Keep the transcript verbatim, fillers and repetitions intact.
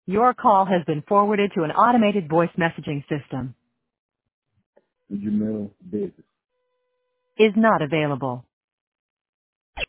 Your call has been forwarded to an automated voice messaging system. Jamil Davis. Is not available.